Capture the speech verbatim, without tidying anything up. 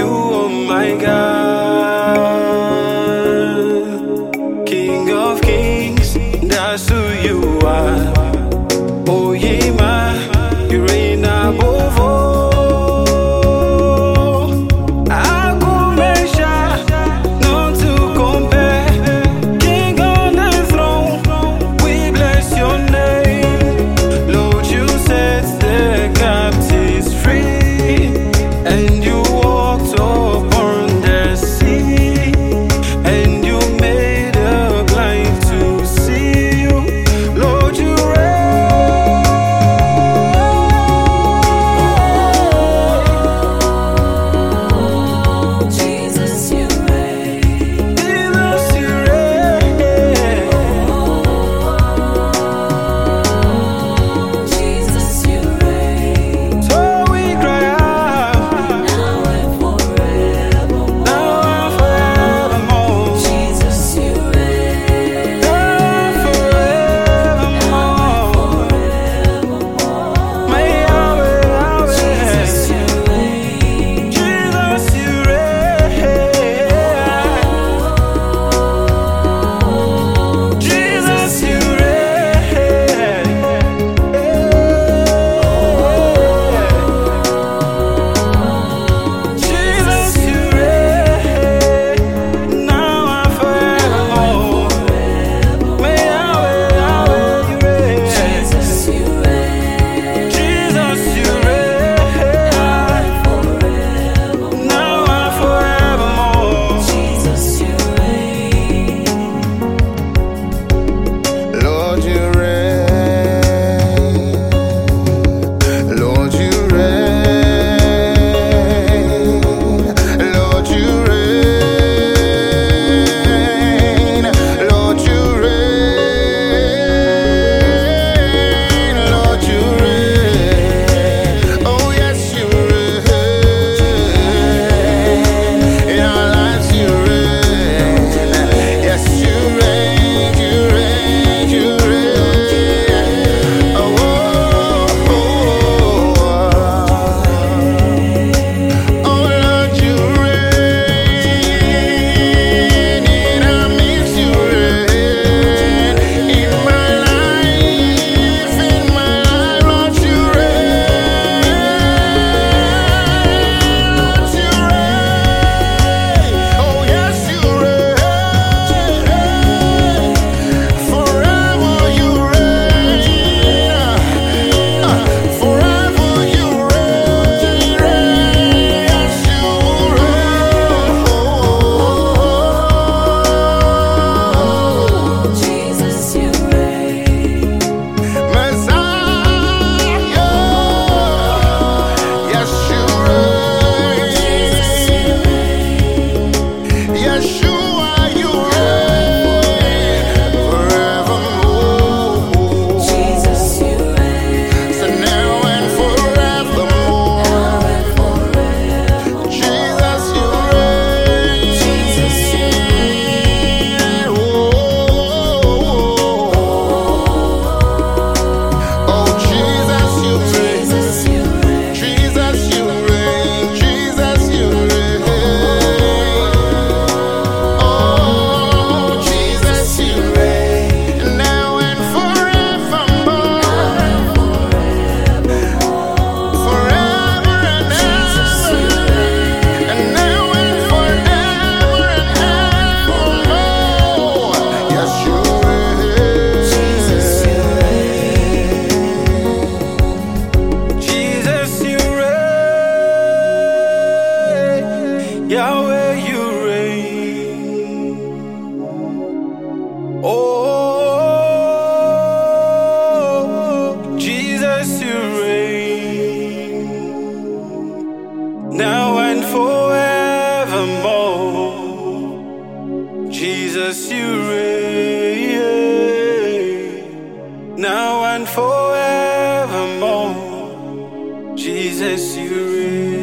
you, oh my God. King of kings, that's who you are. Oh yeah, ma, you reign above all. I could measure, none to compare. King on the throne, we bless your name. Lord, you set the captives free, and you walked upon the sea, and you made the blind to see you. Lord, you Yahweh, you reign. Oh, Jesus, you reign. Now and forevermore. Jesus, you reign. Now and forevermore. Jesus, you reign.